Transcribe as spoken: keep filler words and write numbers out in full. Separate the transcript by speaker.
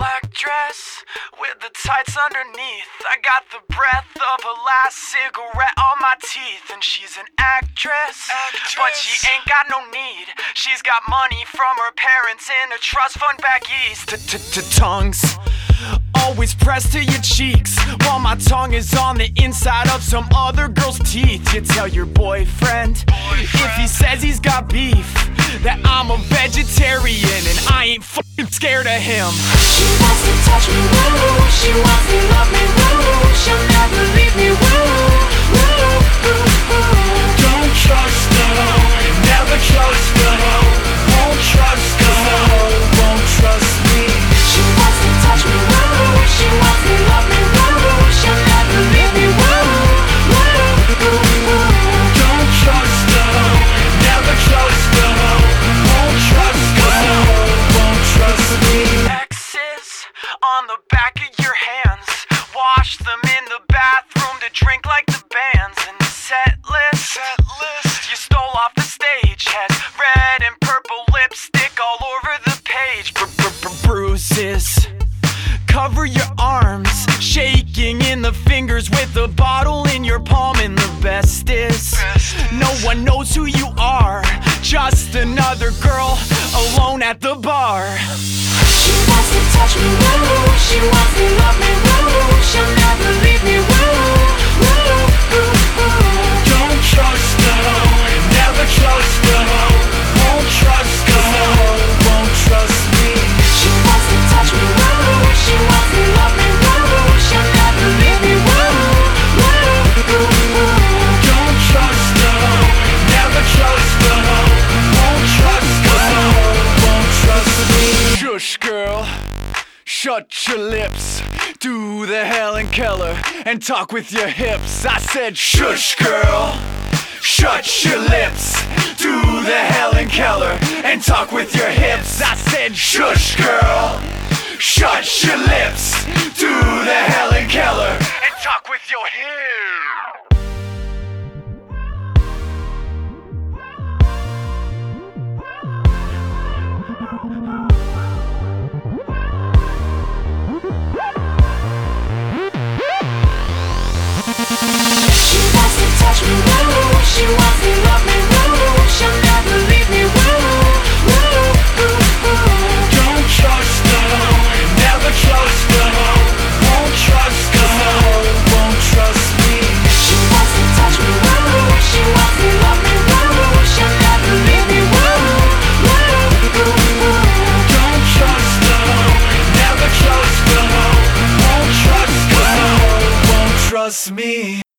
Speaker 1: black dress with the tights underneath. I got the breath of her last cigarette on my teeth. And she's an actress, actress, but she ain't got no need. She's got money from her parents in a trust fund back east. Tongues always pressed to your cheeks, while my tongue is on the inside of some other girl's teeth. You tell your boyfriend, boyfriend, if he says he's got beef, that I'm a vegetarian and I ain't fucking scared of him.
Speaker 2: She wants to touch me, woo. She wants to love me, woo. She'll never leave me, woo. Woo, woo, woo.
Speaker 1: Don't trust her, never trust her. Won't trust her, won't trust me.
Speaker 2: She wants to touch me, woo. She wants to love me, woo. She'll never leave me, woo. Woo, woo, woo.
Speaker 1: Don't trust her, never trust her. Won't trust her, won't trust me. X's on the back of your hands, wash them in the bathroom to drink like the bands. And the set list, set list you stole off the stage has red and purple lipstick all over the page. Bruises cover your arms, shaking in the fingers with a bottle in your palm. And the best is, no one knows who you are, just another girl alone at the bar.
Speaker 2: She wants to touch me, woo. She wants to love me, woo. She'll never leave me, woo. Woo, woo, woo.
Speaker 1: Don't trust her, never trust her. Won't trust her, won't trust me.
Speaker 2: She wants to touch me, woo. She wants to love me, woo. She'll never leave me, woo. Woo, woo, woo.
Speaker 1: Don't trust her, never trust her. Won't trust her, won't trust me. Shush, girl, shut your lips. Do the Helen Keller and talk with your hips. I said shush, girl, shut your lips. Do the Helen Keller and talk with your hips. I said shush, girl, shut your lips. Do the Helen Keller and talk with your hips.
Speaker 2: She wants to touch me, woo. She wants to love me, woo. She'll never leave me, woo. Woo, woo, woo.
Speaker 1: Don't trust her, never trust her. Won't trust her, won't trust me.
Speaker 2: She wants to touch me, woo. She wants to love me, woo. She'll never leave me, woo. Woo, woo, woo.
Speaker 1: Don't trust her, never trust her. Won't trust her, won't trust me.